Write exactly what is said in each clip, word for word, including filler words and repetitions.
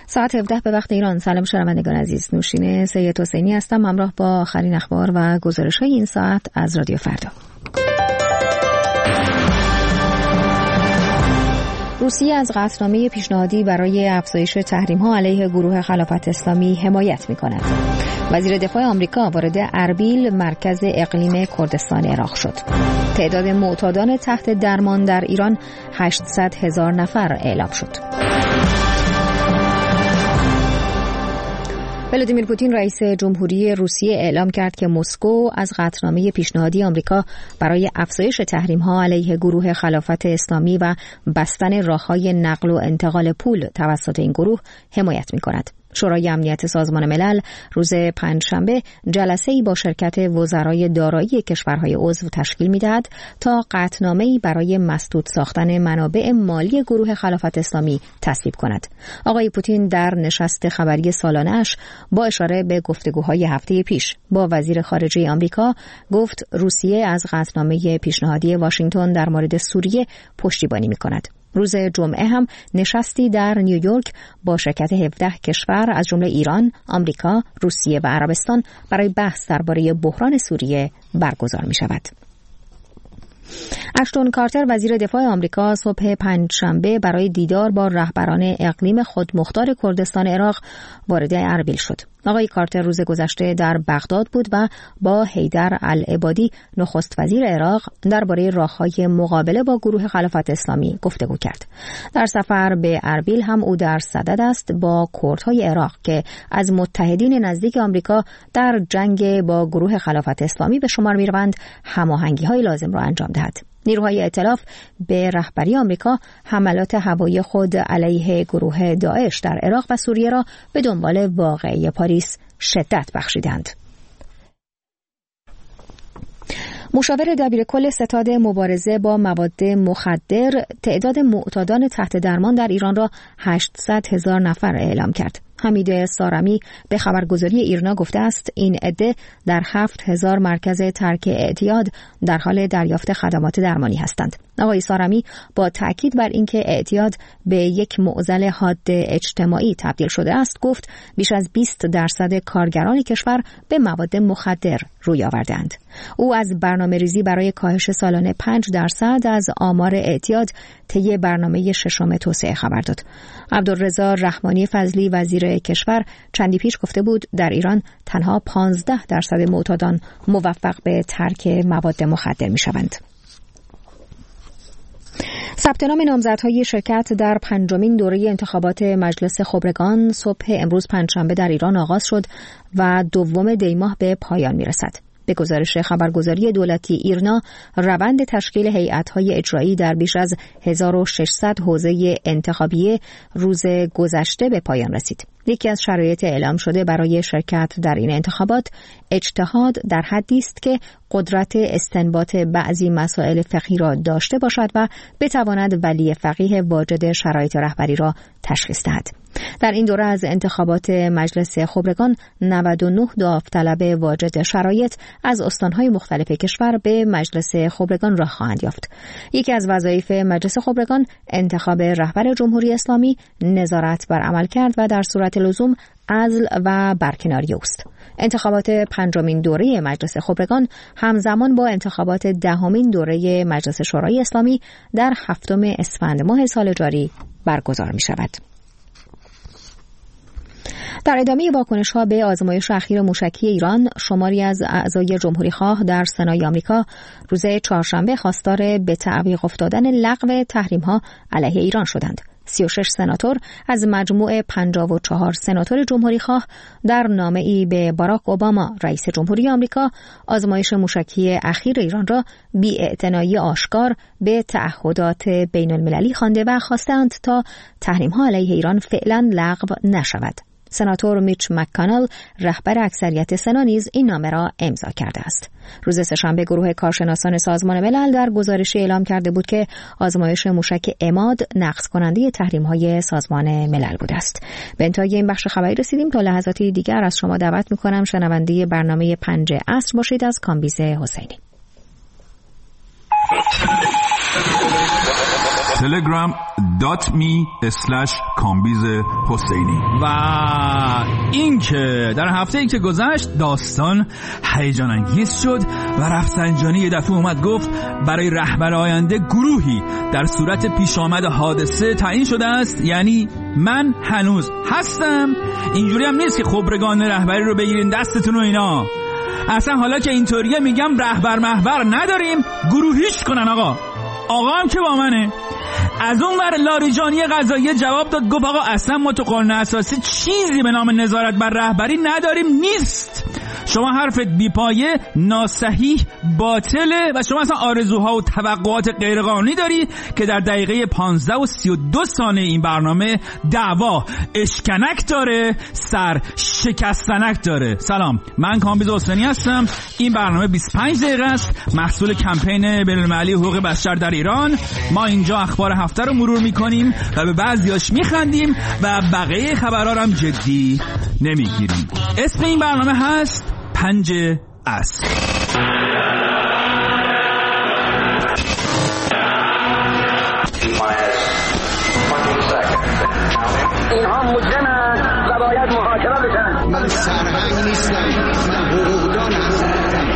ساعت هفده به وقت ایران. سلام شنوندگان عزیز، نوشین سید حسینی هستم همراه با آخرین اخبار و گزارش‌های این ساعت از رادیو فردا. روسیه از قطعنامه پیشنهادی برای افزایش تحریم‌ها علیه گروه خلافت اسلامی حمایت می‌کند. وزیر دفاع آمریکا وارد اربیل، مرکز اقلیم کردستان عراق شد. تعداد معتادان تحت درمان در ایران هشتصد هزار نفر اعلام شد. ولادیمیر پوتین رئیس جمهوری روسیه اعلام کرد که مسکو از قطعنامه پیشنهادی آمریکا برای افزایش تحریم‌ها علیه گروه خلافت اسلامی و بستن راه‌های نقل و انتقال پول توسط این گروه حمایت می‌کند. شورای امنیت سازمان ملل روز پنجشنبه جلسه‌ای با شرکت وزرای دارایی کشورهای عضو تشکیل می‌دهد تا قطعنامه‌ای برای مسدود ساختن منابع مالی گروه خلافت اسلامی تصویب کند. آقای پوتین در نشست خبری سالانه‌اش با اشاره به گفتگوهای هفته پیش با وزیر خارجه آمریکا گفت روسیه از قطعنامه پیشنهادی واشنگتن در مورد سوریه پشتیبانی می‌کند. روز جمعه هم نشستی در نیویورک با شرکت هفده کشور از جمله ایران، آمریکا، روسیه و عربستان برای بحث درباره بحران سوریه برگزار می شود. اشتون کارتر وزیر دفاع آمریکا صبح پنجشنبه برای دیدار با رهبران اقلیم خودمختار کردستان عراق وارد اربیل شد. آقای کارتر روز گذشته در بغداد بود و با حیدر العبادی نخست وزیر عراق درباره راه‌های مقابله با گروه خلافت اسلامی گفتگو کرد. در سفر به اربیل هم او در صدد است با کردهای عراق که از متحدین نزدیک آمریکا در جنگ با گروه خلافت اسلامی به شمار می‌روند هماهنگی‌های لازم را انجام دهد. نیروهای ائتلاف به رهبری آمریکا حملات هوایی خود علیه گروه داعش در عراق و سوریه را به دنبال واقعه پاریس شدت بخشیدند. مشاور دبیرکل ستاد مبارزه با مواد مخدر تعداد معتادان تحت درمان در ایران را هشتصد هزار نفر اعلام کرد. حمید سارمی به خبرگزاری ایرنا گفته است این عده در هفت هزار مرکز ترک اعتیاد در حال دریافت خدمات درمانی هستند. آقای سارمی با تأکید بر اینکه اعتیاد به یک معضل حاد اجتماعی تبدیل شده است گفت بیش از بیست درصد کارگران کشور به مواد مخدر روی آوردند. او از برنامه‌ریزی برای کاهش سالانه پنج درصد از آمار اعتیاد طی برنامه ششم توسعه خبر داد. عبدالرضا رحمانی فضلی وزیر کشور چندی پیش گفته بود در ایران تنها پانزده درصد معتادان موفق به ترک مواد مخدر می‌شوند. ثبت نام نامزدهای شرکت در پنجمین دوره انتخابات مجلس خبرگان صبح امروز پنجشنبه در ایران آغاز شد و دوم دی ماه به پایان می‌رسد. به گزارش خبرگزاری دولتی ایرنا روند تشکیل هیئت‌های اجرایی در بیش از هزار و ششصد حوزه انتخابی روز گذشته به پایان رسید. یکی از شرایط اعلام شده برای شرکت در این انتخابات اجتهاد در حدی است که قدرت استنباط بعضی مسائل فقهی را داشته باشد و بتواند ولی فقیه واجد شرایط رهبری را تشخیص دهد. در این دوره از انتخابات مجلس خبرگان نود و نه داوطلب واجد شرایط از استانهای مختلف کشور به مجلس خبرگان راه خواهند یافت. یکی از وظایف مجلس خبرگان انتخاب رهبر جمهوری اسلامی، نظارت بر عملکرد و در صورت لزوم عزل و برکناری اوست. انتخابات پنجمین دوره مجلس خبرگان همزمان با انتخابات دهمین دوره مجلس شورای اسلامی در هفتم اسفند ماه سال جاری برگزار می شود. در ادامه واکنش‌ها به آزمایش اخیر موشکی ایران، شماری از اعضای جمهوری‌خواه در سنای آمریکا روز چهارشنبه خواستار به تعویق افتادن لغو تحریم‌ها علیه ایران شدند. سی و شش سناتور از مجموع پنجاه و چهار سناتور جمهوری‌خواه در نامه‌ای به باراک اوباما رئیس جمهوری آمریکا آزمایش موشکی اخیر ایران را بی‌اعتنایی آشکار به تعهدات بین‌المللی خوانده و خواستند تا تحریم‌ها علیه ایران فعلاً لغو نشود. سناتور میچ مک‌کانل رهبر اکثریت سنا نیز این نامه را امضا کرده است. روز سه‌شنبه گروه کارشناسان سازمان ملل در گزارشی اعلام کرده بود که آزمایش موشک عماد نقض کننده تحریم‌های سازمان ملل بوده است. به انتهای این بخش خبری رسیدیم. تا لحظاتی دیگر از شما دعوت می‌کنم شنونده برنامه پنج عصر باشید از کامبیز حسینی. تلگرام دات می اسلش کامبیز حسینی. و این که در هفته ای که گذشت داستان هیجان انگیز شد و رفسنجانی یه دفعه اومد گفت برای رهبر آینده گروهی در صورت پیش آمد حادثه تعیین شده است، یعنی من هنوز هستم. اینجوری هم نیست که خبرگان رهبری رو بگیرین دستتون و اینا. اصلا حالا که اینطوریه میگم رهبر محبر نداریم، گروهیش کنن. آقا آقا هم که با منه. از اون ور لاریجانی قضایی جواب داد، گفت آقا اصلا ما تو قانون اساسی چیزی به نام نظارت بر رهبری نداریم. نیست. شما حرفت بیپایه، ناصحیح، باطله و شما اصلا آرزوها و توقعات غیرقانونی داری که در دقیقه پانزده و سی و دو ثانیه این برنامه دعوا اشکنک داره، سر شکستنک داره. سلام، من کامبیز حسینی هستم. این برنامه بیست و پنج دقیقه است، محصول کمپین بین‌المللی حقوق بشر در ایران. ما اینجا اخبار هفته رو مرور میکنیم و به بعضیاش میخندیم و بقیه خبرها هم جدی نمیگیریم. اسم این برنامه هست پنج اس. اینها مجرمند و باید محاکمه بشن. من سرهنگ نیستم، من حقوقدان هستم.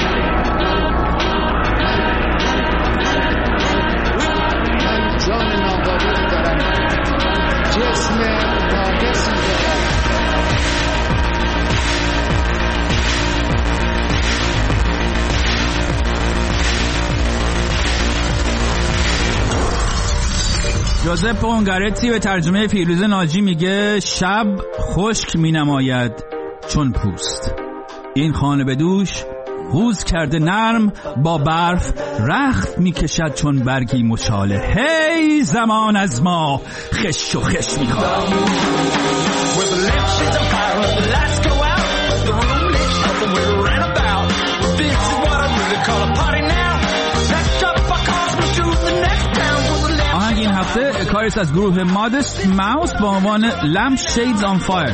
من جان ناباده دارم، جسم ناقصی دارم. جوزپ اونگارتی به ترجمه فیروز ناجی میگه شب خشک مینماید چون پوست، این خانه به دوش حوز کرده نرم با برف رخت میکشد چون برگی مچاله. هی زمان از ما خش و خش میخواد. آهنگ این هفته کاریست از گروه مادست ماوس با عنوان لمپ شیدز آن فایر.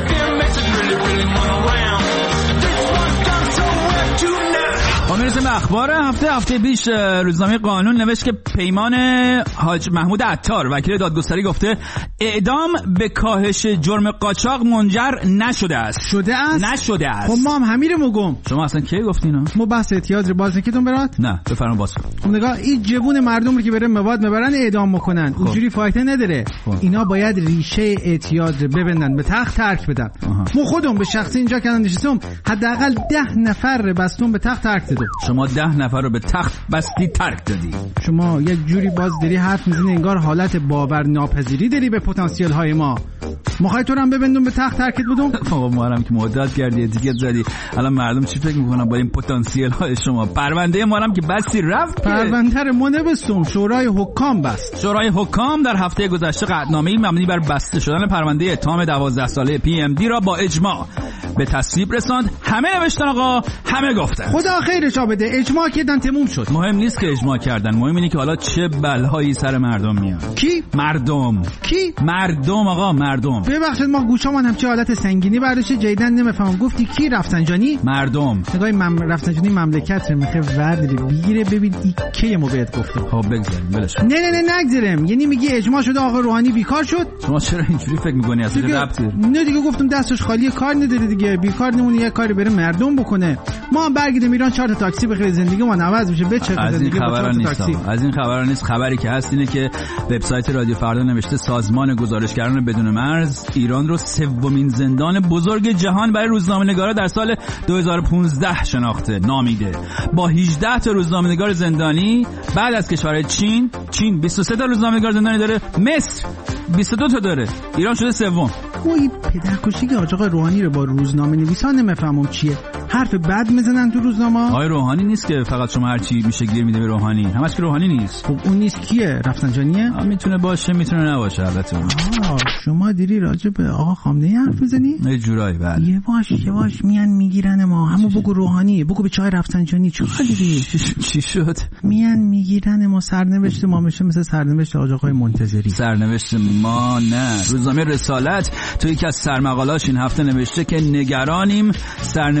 میرسیم به اخبار هفته. هفته پیش روزنامه قانون نوشت که پیمان حاج محمود عطار وکیل دادگستری گفته اعدام به کاهش جرم قاچاق منجر نشده است. شده است؟ نشده است. خب ما هم همین مگم. شما اصلا کی گفتین؟ ما بحث اعتیاض رو باز نکردم برات؟ نه بفرمایید باز کن. خب نگاه، این جوون مردم رو که بره مواد میبرن اعدام میکنن. اونجوری فایده نداره. خب. اینا باید ریشه اعتیاض رو ببندن، به تخت ترک بدن. ما خودم به شخصی اینجا کردم نشستم حداقل ده نفر بستون به تخت ترک دادم. شما ده نفر رو به تخت بستی ترک دادی. شما یک جوری باز داری حرف میزنی انگار حالت باور ناپذیری داری به پتانسیل های ما. میخوای تو رو هم ببندم به تخت ترکت بدم؟ بابا ما هم که مدت کردی دیگه زدی. الان مردم چی فکر میکنن با این پتانسیل های شما؟ پرونده ما هم که بستی رفت. پرونده رو ما نبستم، شورای حکام بست. شورای حکام در هفته گذشته قطعنامه‌ای مبنی بر بسته شدن پرونده اتهام دوازده ساله پی ام دی را با اجماع به تصویب رساند. همه نوشتن آقا، همه گفتن. خدا خیرش بده. اجماع کردن تموم شد. مهم نیست که اجماع کردن، مهم اینه که حالا چه بلایی سر مردم میاد. کی؟ مردم. کی؟ مردم آقا، مردم. ببخشید ما گوشامون همچه حالت سنگینی برداشته جیدن نمیفهمم. گفتی کی؟ رفسنجانی؟ مردم. نگاه مم... رفسنجانی مملکت رو میخه وردی بگیره. ببین این کی مو بهت گفتم. خب بگذاریم ولش. نه نه نه نگذارم. یعنی میگی اجماع شده آقا روحانی بیکار شد؟ شما چرا اینجوری فکر میکنی؟ اصلا ربطی نه دیگه گفتم دستش خالی، کار نداره دیگه، بیکار نمونه یه کاری بره مردم بکنه. ما هم برگردیم ایران چهار تا تاکسی بخریم زندگی ما عوض میشه. به چه از این خبرا نیست. از این خبرا نیست. خبری که هست اینه که وبسایت رادیو فردا نوشته سازمان گزارشگران بدون مرز ایران رو سومین زندان بزرگ جهان برای روزنامه‌نگارا در سال دو هزار و پانزده شناخته نامیده، با هجده تا روزنامه‌نگار زندانی. بعد از کشور چین، چین بیست و سه تا روزنامه‌نگار زندانی داره، مصر بیست و دو تا داره، ایران شده سوم. وای پدرکشی که آقا روحانی رو با روزنامه نویسان نمیفهمم چیه. حرف بد میزنن تو روزنامه. آقای روحانی نیست که فقط شما هر چی میشه گیر میده به روحانی. همش که روحانی نیست. خب اون نیست کیه؟ رفسنجانیه؟ میتونه باشه میتونه نباشه البته. آه شما دیری راجع به آقا خامنه‌ای حرف میزنی؟ یه جورایی بله. یه باش یه باش میان میگیرن ما. همو بگو روحانی، بگو به چای رفسنجانی. چه دیدی؟ چی شد؟ میان میگیرن ما. سرنوشت ما میشه مثل سرنوشت آقای منتظری. سرنوشت ما نه. روزنامه رسالت توی یکی از سرمقالاش این هفته نوشته که نگرانیم سرنوشت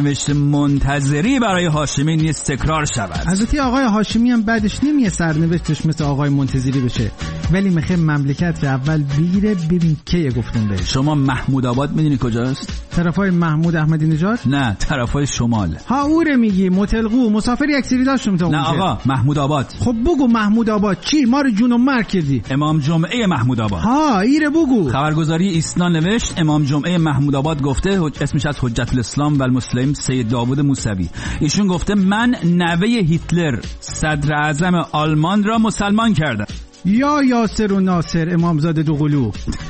منتظری برای هاشمی نیز تکرار شود. حضرت آقای هاشمی هم بعدش نمیه سرنوشتش مثل آقای منتظری بشه، ولی میخه مملکت رو اول بگیره ببین کی گفتم بهش. شما محمود آباد میدونی کجاست؟ طرفای محمود احمدی نژاد؟ نه، طرفای شمال. ها اوره میگی متلقو مسافر یک سری داشتم تا اونجا. نه آقا، محمود آباد. خب بگو محمود آباد چی؟ ما رو جون و مرگ کردی. امام جمعه محمود آباد. ها ایره بگو. خبرگزاری ایسنا نوشت امام جمعه محمود آباد گفته، اسمش از حجت الاسلام و المسلمین سید داوود موسوی، ایشون گفته من نوه هیتلر صدر اعظم آلمان را مسلمان کردم. یا یاسر و ناصر امامزاده دوقلو.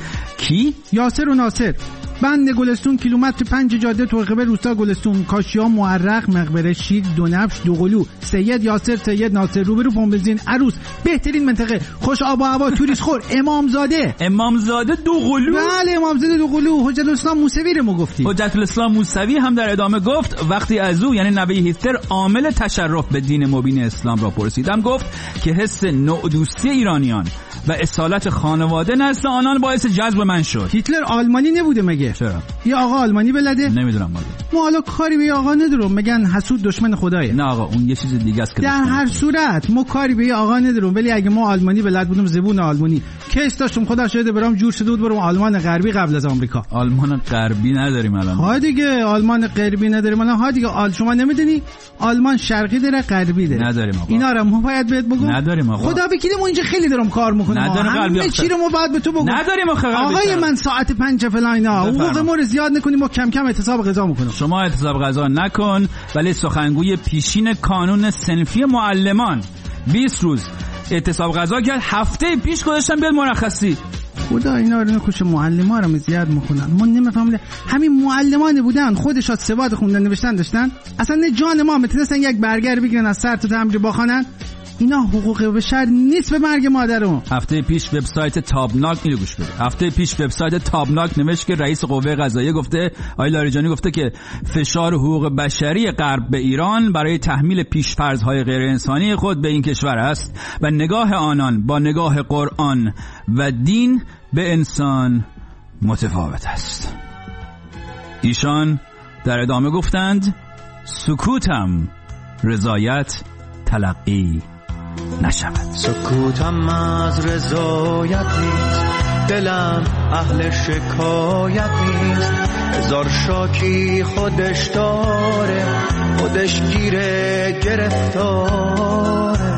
کی؟ یاسر و ناصر. بند گلستون کیلومتر پنج جاده توقبه روستا گلستون کاشیا معرق مقبره شیر دونفش دوقلو. سید یاسر سید ناصر روبرو پمبزین عروس بهترین منطقه خوش آب و هوا توریست خور امامزاده. امامزاده دوقلو؟ بله امامزاده دوقلو. حجت الاسلام موسوی رو گفتی. حجت الاسلام موسوی هم در ادامه گفت وقتی از او یعنی نوه هیتلر عامل تشرف به دین مبین اسلام را پرسیدم گفت که حس نوع دوستی ایرانیان و اصالت خانواده نزد آنان باعث جذب من شد. هیتلر آلمانی نبوده مگه؟ چرا؟ یه آقا آلمانی بلده؟ نمیدونم مالا. ما حالا کاری به یه آقا ندارم، میگن حسود دشمن خدایه. نه آقا اون یه چیز دیگه است که در هر صورت ما کاری به یه آقا ندارم، ولی اگه ما آلمانی بلد بودم زبون آلمانی کیس داشتم خدا شده برام جور شده بود برام آلمان غربی قبل از آمریکا. آلمان غربی نداریم الان. ها دیگه آلمان غربی نداریم الان. ها دیگه آل شما نمیدونی آلمان شرقی داره غربی داره. نداریم آقا. اینا رو ما باید بهت بگم. نداریم آقا. خدا بکیدم اونجا خیلی دارم کار میکنم. همه چی رو ما باید به تو بگم. نداریم آخه. آقای من ساعت پنج فلان اینا حقوق ما رو زیاد نکنیم ما کم کم اعتصاب غذا میکنیم. شما اعتصاب غذا نکن، ولی سخنگوی پیشین کانون صنفی معلمان بیست روز اعتصاب غذا کرد. هفته پیش گذاشتن بیاد مرخصی. خدا اینا رو نکوش معلمان رو زیاد میکنن. ما نمیفهمیم همین معلمان بودن خودشات سواد خوندن نوشتن داشتن اصلا نه جان ما میتونستن یک برگر بگیرن از سر تا تمرین بخونن. اینا حقوق بشر نیست به مرگ مادرم. هفته پیش وبسایت تابناک اینو گوش بده. هفته پیش وبسایت تابناک نوشت که رئیس قوه قضاییه گفته آقای لاریجانی گفته که فشار حقوق بشری غرب به ایران برای تحمیل پیش‌فرض‌های غیر انسانی خود به این کشور است و نگاه آنان با نگاه قرآن و دین به انسان متفاوت است. ایشان در ادامه گفتند سکوتم رضایت تلقی نشود. سکوتم از رضایت نیست، دلم اهل شکایت نیست. هزار شاکی خودش داره، خودش گیره گرفتاره.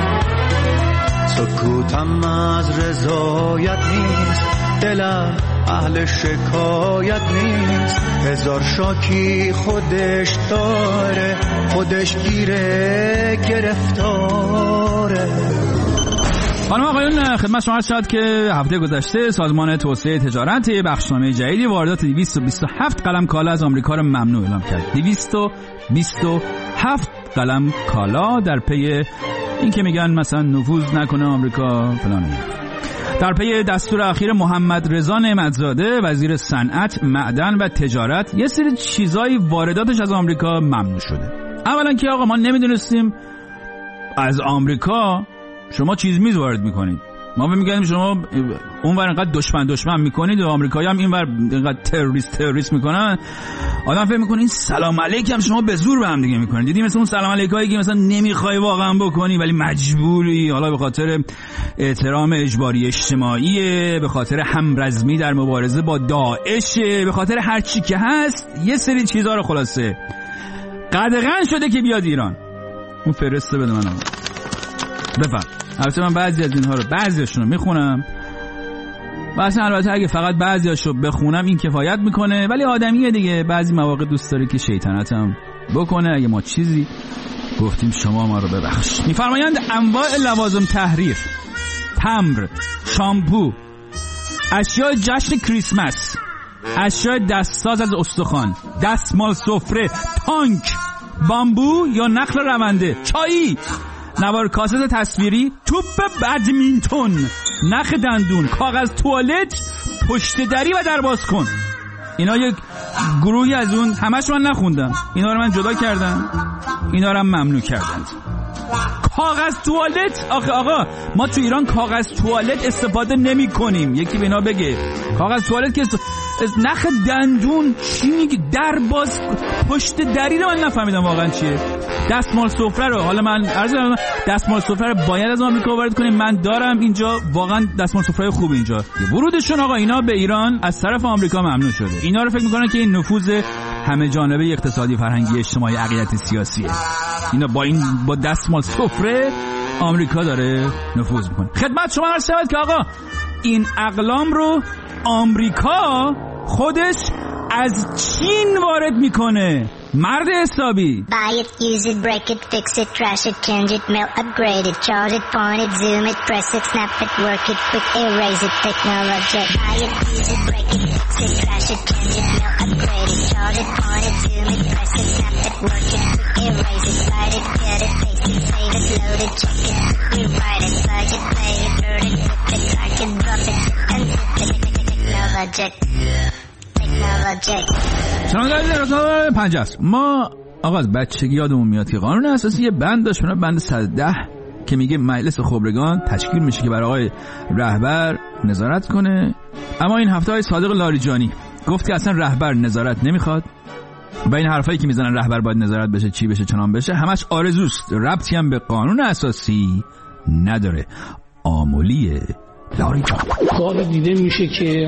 سکوتم از رضایت نیست، دلم اهل شکایت نیست. هزار شاکی خودش داره، خودش گیره گرفتاره. خانم آقایون خدمت شما عرض شد که هفته گذشته سازمان توسعه تجارت بخشنامه جدیدی واردات دویست و بیست و هفت قلم کالا از آمریکا را ممنوع اعلام کرد. دویست و بیست و هفت قلم کالا در پی این که میگن مثلا نفوذ نکنه آمریکا فلان. در پی دستور اخیر محمد رضا نعمتزاده وزیر صنعت، معدن و تجارت یه سری چیزای وارداتش از آمریکا ممنوع شده. اولا که آقا ما نمیدونستیم از آمریکا شما چیز میز وارد میکنید. ما به میگیم شما اونور انقدر دشمن دشمن میکنید و آمریکایی هم اینور انقدر تروریست تروریست میکنن. آدم فکر میکنه این سلام علیکم شما به زور به هم دیگه میکنید. دیدی مثلا اون سلام علیکایی که مثلا نمیخوای واقعا بکنی ولی مجبوری، حالا به خاطر احترام اجباری اجتماعی، به خاطر همرزمی در مبارزه با داعش، به خاطر هر چی که هست یه سری چیزا رو خلاصه قدغن شده که بیاد ایران. اون فرسته بده منم بفهم. البته من بعضی از اینها رو بعضیاشون رو میخونم و اصلا البته اگه فقط بعضیاشو بخونم این کفایت میکنه، ولی آدمیه دیگه بعضی مواقع دوست داره که شیطنت هم بکنه. اگه ما چیزی گفتیم شما ما رو ببخش. میفرمایند انواع لوازم تحریر، تمبر، شامپو، اشیاء جشن کریسمس، اشیاء دستساز از استخوان، دستمال سفره، تانک، بامبو یا نخل رونده، چایی، نوار کاست تصویری، توپ بدمینتون، نخ دندون، کاغذ توالت، پشت دری و درباز کن. اینا یک گروهی از اون، همش من نخوندم، اینا رو من جدا کردم، اینا رو هم ممنوع کردند. کاغذ توالت. آخه آقا ما تو ایران کاغذ توالت استفاده نمی کنیم. یکی به اینا بگه کاغذ توالت که از نخ دندون چی میگه؟ در باز پشت دری رو من نفهمیدم واقعا چیه. دستمال سفره رو حالا من عرض کنم دستمال سفره رو باید از آمریکا وارد کنیم. من دارم اینجا واقعا دستمال سفره خوب اینجا. ورودشون آقا اینا به ایران از طرف آمریکا ممنوع شده. اینا رو فکر میکنن که این نفوذ همه جانبه اقتصادی، فرهنگی، اجتماعی، عقیدتی، سیاسیه. اینا با این با دستمال سفره آمریکا داره نفوذ میکنه. خدمت شما عرض شود که آقا این اقلام رو آمریکا خودش از چین وارد میکنه. مرد حسابی. Buy it, use it, break it, fix it, trash it, change it, mail, upgrade it, charge it, point it, zoom it, press it, snap it, work it, quick erase it, technology. Buy it, use it, break it, fix it, trash it, change it, mail, upgrade it, charge it, point it, zoom it, press it, snap it, work it, quick erase it, write it, get it, paste it, save it, load it, check it, rewrite it, plug it, play it, burn it, flip it, drag it, drop it, and flip it, technology. شنوندگان پنج است. ما آقا از بچگی یادمون میاد که قانون اساسی یه بند داشت، بند صد و ده که میگه مجلس خبرگان تشکیل میشه که برای آقای رهبر نظارت کنه. اما این هفته های صادق لاریجانی گفت که اصلا رهبر نظارت نمیخواد و این حرفایی که میزنن رهبر باید نظارت بشه، چی بشه، چنان بشه، همش آرزوست، ربطی هم به قانون اساسی نداره. آمولیه لاریجان. گاهی دیده میشه که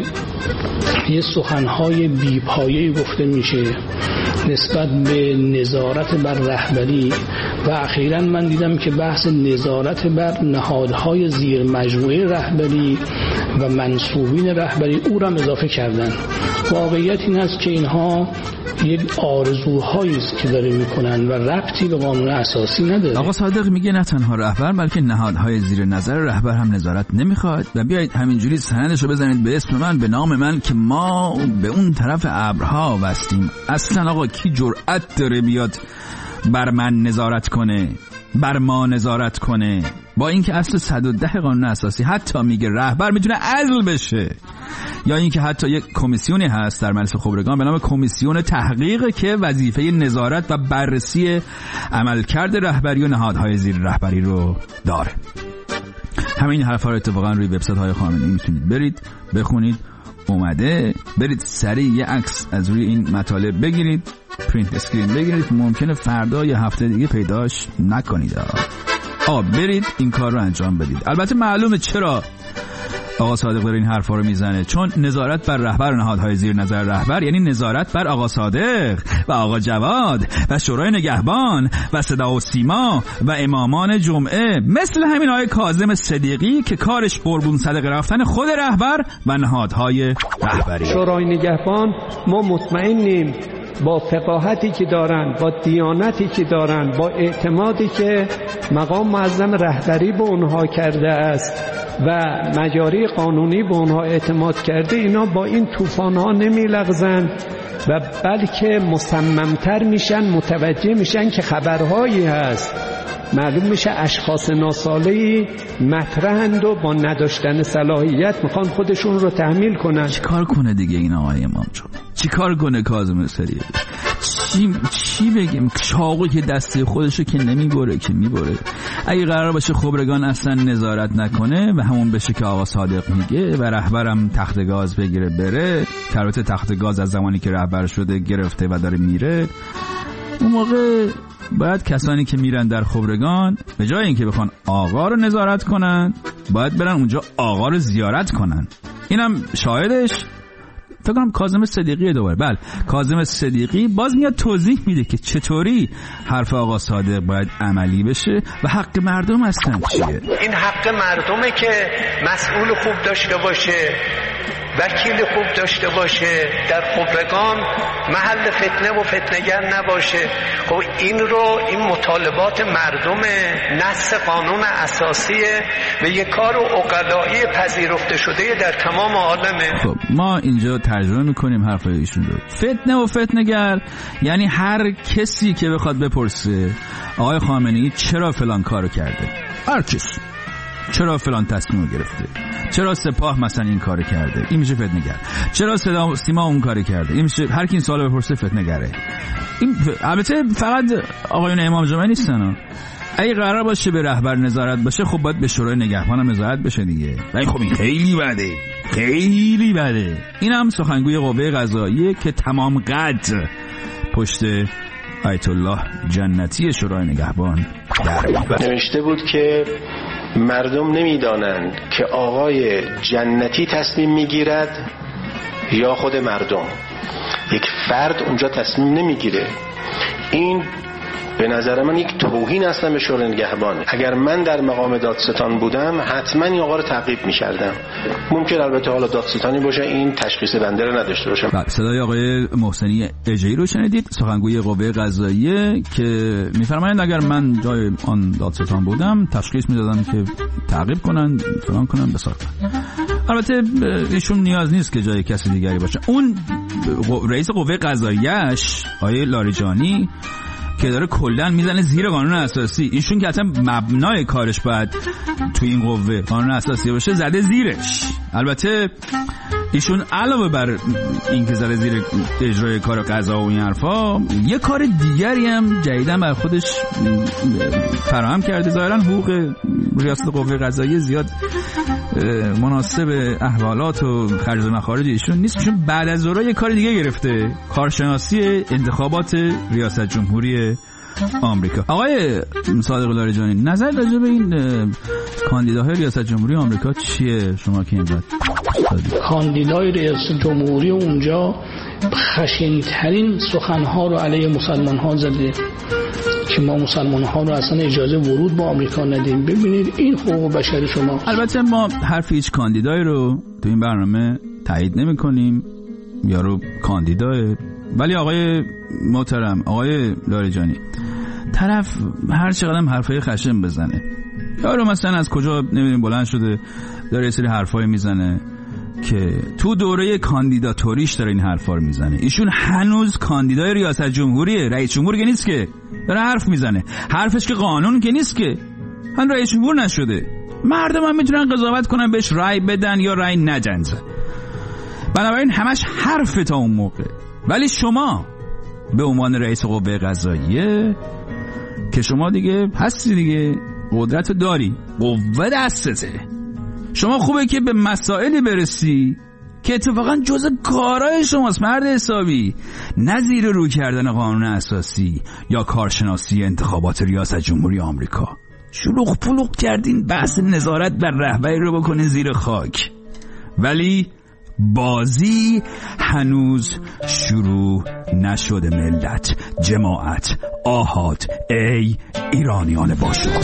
یه سخنهای بی‌پایه‌ای گفته میشه نسبت به نظارت بر رهبری و اخیراً من دیدم که بحث نظارت بر نهادهای زیر مجموعه رهبری و منصوبین رهبری او را اضافه کردن. واقعیت این است که اینها یک آرزوهایی است که داره میکنن و ربطی به قانون اساسی نداره. آقا صادق میگه نه تنها رهبر بلکه نهادهای زیر نظر رهبر هم نظارت نمیخواد و بیایید همینجوری سندشو بزنید به اسم من، به نام من، که ما به اون طرف ابرها وستیم. اصلا آقا کی جرأت داره بیاد بر من نظارت کنه، بر ما نظارت کنه؟ با اینکه اصل صد و ده قانون اساسی حتی میگه رهبر میتونه عزل بشه، یا اینکه حتی یک کمیسیونی هست در مجلس خبرگان به نام کمیسیون تحقیق که وظیفه نظارت و بررسی عملکرد رهبری و نهادهای زیر رهبری رو داره. همین حرفا رو اتفاقا روی وبسایت های خامنه‌ای میتونید برید بخونید. اومده برید سریع یه عکس از روی این مطالب بگیرید، پرینت اسکرین بگیرید، ممکنه فردا یا هفته دیگه پیداش نکنید. آ برید این کار رو انجام بدید. البته معلومه چرا آقا صادق داره این حرفا رو میزنه، چون نظارت بر رهبر و نهادهای زیر نظر رهبر یعنی نظارت بر آقا صادق و آقا جواد و شورای نگهبان و صدا و سیما و امامان جمعه، مثل همین آقای کاظم صدیقی که کارش قربون صدقه رفتن خود رهبر و نهادهای رهبری. شورای نگهبان ما مطمئنیم با فقاهتی که دارن، با دیانتی که دارن، با اعتمادی که مقام معظم رهبری به اونها کرده است و مجاری قانونی به اونها اعتماد کرده، اینا با این طوفان‌ها نمی‌لغزن و بلکه مصممتر میشن، متوجه میشن که خبرهایی هست، معلوم میشه اشخاص ناساله‌ای مطرحند و با نداشتن صلاحیت میخوان خودشون رو تحمیل کنن. چی کار کنه دیگه این آقای امام جون؟ چی کار کنه کاظم صدیقی؟ چی چی بگیم؟ چاقو که دسته خودشو که نمیبره که میبره. اگه قرار باشه خبرگان اصلا نظارت نکنه و همون بشه که آقا صادق میگه و رهبرم تخت گاز بگیره بره، که البته تخت گاز از زمانی که رهبر شده گرفته و داره میره، اون موقع باید کسانی که میرن در خبرگان به جای اینکه بخوان آقا رو نظارت کنن باید برن اونجا آقا رو زیارت کنن. اینم شاهدش فکر کنم کاظم صدیقی دوباره. بله کاظم صدیقی باز میاد توضیح میده که چطوری حرف آقا صادق باید عملی بشه و حق مردم هستن چیه. این حق مردمه که مسئول خوب داشته باشه، وکیل خوب داشته باشه، در خبرگان محل فتنه و فتنه‌گر نباشه. خب این رو، این مطالبات مردم، نص قانون اساسیه و یک کار عقلایی پذیرفته شده در تمام عالمه. خب ما اینجا ترجمه میکنیم حرفای ایشون رو. فتنه و فتنه‌گر یعنی هر کسی که بخواد بپرسه آقای خامنه‌ای چرا فلان کارو کرده، هر کسی چرا فلان تصمیم گرفته، چرا سپاه مثلا این کارو کرده، این میشه فتنه‌گر. چرا صدا سیما اون کارو کرده، این میشه، هر کی این سوالو بپرسه فتنه‌گره. این البته فقط آقایون امام جمعه نیستن، اگه قرار باشه به رهبر نظارت باشه خب باید به شورای نگهبان هم نظارت بشه دیگه. ولی خب این خیلی بده، خیلی بده. این هم سخنگوی قوه قضاییه که تمام قد پشت آیت الله جنتی شورای نگهبان در نوشته بود که مردم نمیدانند که آقای جنتی تصمیم میگیرد یا خود مردم. یک فرد اونجا تصمیم نمیگیره. این به نظر من یک توهین اصلا به شورای نگهبان. اگر من در مقام دادستان بودم حتما این آقا رو تعقیب می‌کردم. ممکن البته حالا دادستانی باشه این تشخیص بنده رو نداشته باشه. بله، صدای آقای محسنی اجهی رو شنیدید، سخنگوی قوه قضاییه که می‌فرمایند اگر من جای آن دادستان بودم تشخیص می‌دادم که تعقیب کنن، فلان کنن، بسار کنن. البته ایشون نیاز نیست که جای کسی دیگری باشه. اون رئیس قوه قضاییه‌اش آقای لاریجانی که داره کلن میزنه زیر قانون اساسی، ایشون که اصلا مبنای کارش باید تو این قوه قانون اساسی باشه زده زیرش. البته ایشون علاوه بر این که زده زیر اجرای کار قضا و این حرفا، یه کار دیگری هم جدیداً بر خودش فراهم کرده. ظاهراً حقوق ریاست قوه قضاییه زیاد مناسب احوالات و خرج و مخارج ایشون نیست. ایشون بعد از ظهر یه کار دیگه گرفته، کارشناسی انتخابات ریاست جمهوری آمریکا. آقای صادق لاریجانی، نظر راجع به این کاندیداهای ریاست جمهوری آمریکا چیه؟ شما که اینقدر کاندیدای ریاست جمهوری اونجا خشن‌ترین سخن‌ها رو علیه مسلمان‌ها زده که ما مسلمان‌ها رو اصلا اجازه ورود به آمریکا ندیم. ببینید این حقوق بشری شما. البته ما حرف هیچ کاندیدایی رو تو این برنامه تایید نمی‌کنیم، یارو کاندیداه. ولی آقای محترم، آقای لاریجانی، طرف هر چقدر هم حرفای خشن بزنه، یارو مثلا از کجا نمیدونیم بلند شده داره یه سری حرفای میزنه که تو دوره کاندیداتوریش داره این حرفا رو میزنه. ایشون هنوز کاندیدای ریاست جمهوریه، رئیس جمهور که نیست که، داره حرف میزنه. حرفش که قانون که نیست که، هم رئیس جمهور نشده. مردم هم میتونن قضاوت کنن بهش رای بدن یا رای ندن. بنابراین همش حرف تا اون موقع. ولی شما به عنوان رئیس قوه قضاییه که شما دیگه هستی دیگه، قدرت داری، قوه دستته، شما خوبه که به مسائلی برسی که اتفاقا جزء کارهای شماست مرد حسابی، نه زیر رو کردن قانون اساسی یا کارشناسی انتخابات ریاست جمهوری آمریکا. شلوغ پلوغ کردین بحث نظارت بر رهبری رو بکنین زیر خاک. ولی بازی هنوز شروع نشده. ملت، جماعت، آهات، ای ایرانیان باشکوه.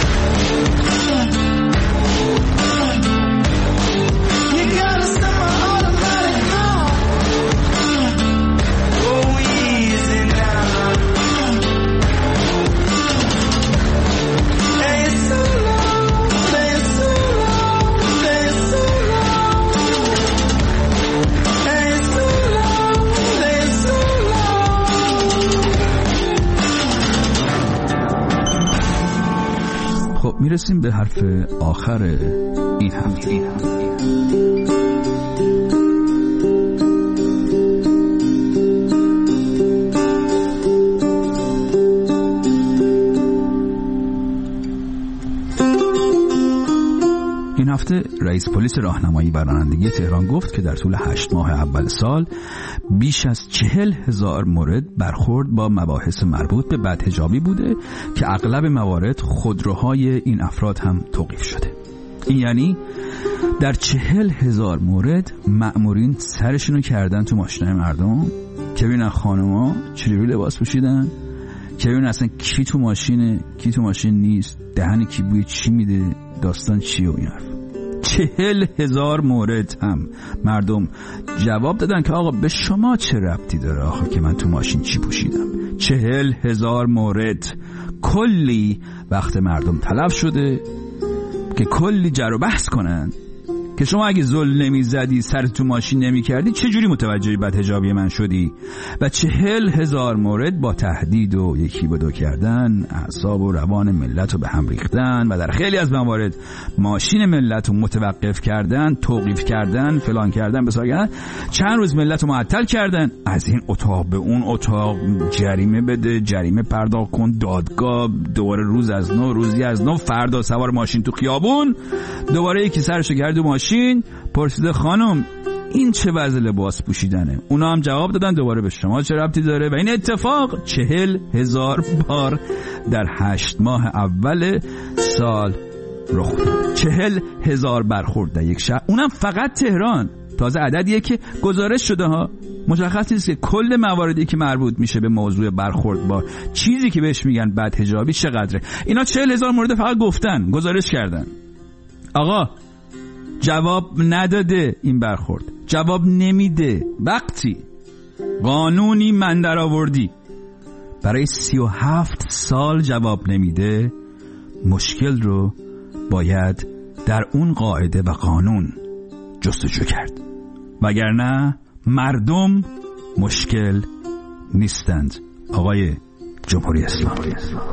میرسیم به حرف آخر این هفته. این هفته. این هفته رئیس پلیس راهنمایی بر رانندگی تهران گفت که در طول هشت ماه اول سال بیش از چهل هزار مورد برخورد با مباحث مربوط به بدحجابی بوده که اغلب موارد خودروهای این افراد هم توقیف شده. این یعنی در چهل هزار مورد مأمورین سرشونو کردن تو ماشینای مردم که ببینن خانوما چجوری لباس پوشیدن، که ببینن اصلا کی تو ماشینه کی تو ماشین نیست، دهن کی بوی چی میده، داستان چیه و این حرف. چهل هزار مورد هم مردم جواب دادن که آقا به شما چه ربطی داره آخه که من تو ماشین چی پوشیدم. چهل هزار مورد، کلی وقت مردم تلف شده که کلی جر و بحث کنن که شما اگه زل نمیزدی، سر تو ماشین نمیکردی، چجوری متوجه بدحجابی من شدی؟ و چهل هزار مورد با تهدید و یکی به دو کردن اعصاب و روان ملت رو به هم ریختن و در خیلی از موارد ماشین ملت رو متوقف کردن، توقیف کردن، فلان کردن، بسار کردن، چند روز ملت رو معطل کردن. از این اتاق به اون اتاق، جریمه بده، جریمه پرداخت کن، دادگاه، دوباره روز از نو، روزی از نو، فردا سوار ماشین تو خیابون، دوباره یکی سرشو کرد و ماشین پرسیده خانم این چه وضع لباس پوشیدنه؟ اونا هم جواب دادن دوباره به شما چه ربطی داره؟ و این اتفاق چهل هزار بار در هشت ماه اول سال رخ داد. چهل هزار برخورد در یک شهر، اونم فقط تهران. تازه عددیه که گزارش شده ها. مشخص نیست که کل مواردی که مربوط میشه به موضوع برخورد با چیزی که بهش میگن بدحجابی چقدره. اینا چهل هزار مورد فقط گفتن، گزارش کردن. آقا جواب نداده این برخورد، جواب نمیده. وقتی قانونی من در آوردی برای سی و هفت سال جواب نمیده، مشکل رو باید در اون قاعده و قانون جستجو کرد، وگرنه مردم مشکل نیستند. آقای جمهوری اسلامی.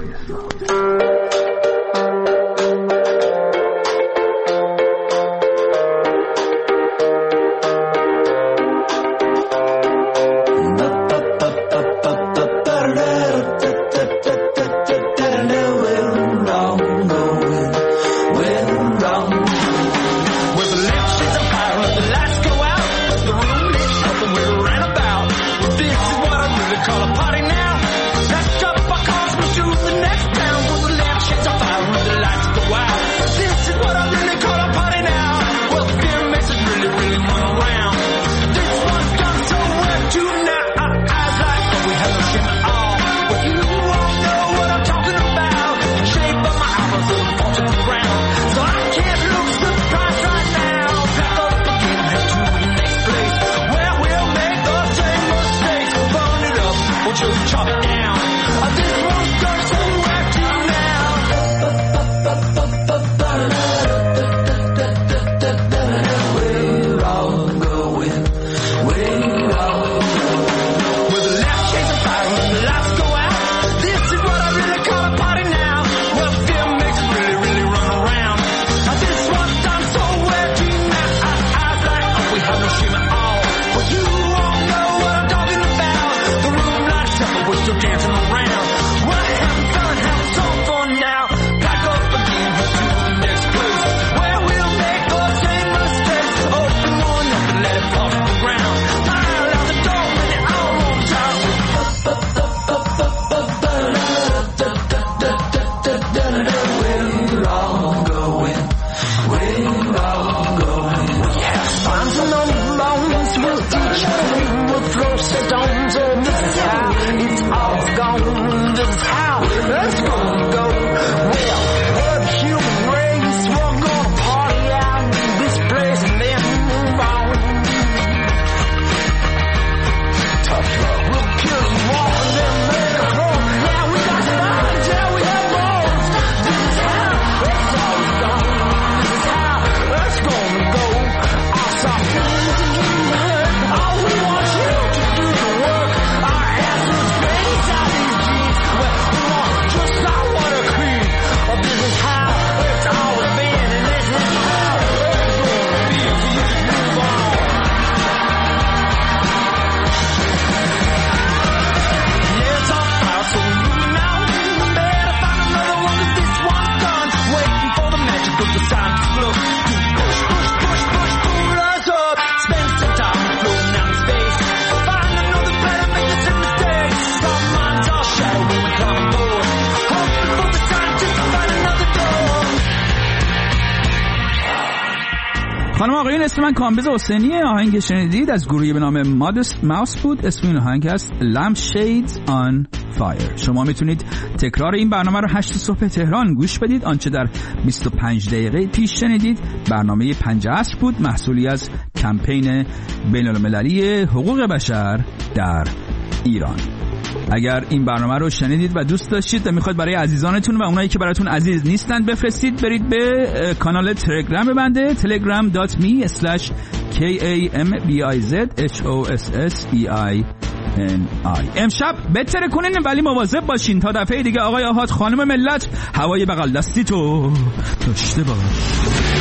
خانم آقایون، اسم من کامبیز حسینیه. آهنگ شنیدید از گروهی به نام مادست ماوس بود. اسم این آهنگ هست Lamp Shades on Fire. شما میتونید تکرار این برنامه رو هشت صبح تهران گوش بدید. آنچه در بیست و پنج دقیقه پیش شنیدید برنامه پنج عصر بود، محصولی از کمپین بین المللی حقوق بشر در ایران. اگر این برنامه رو شنیدید و دوست داشتید و میخواید برای عزیزانتون و اونایی که براتون عزیز نیستند بفرستید، برید به کانال تلگرام بنده telegram dot me slash k a m b i z h o s s e i n i. امشب بهتره کنین ولی مواظب باشین تا دفعه دیگه. آقای آحاد، خانم ملت، هوای بغل دستی تو داشته باش.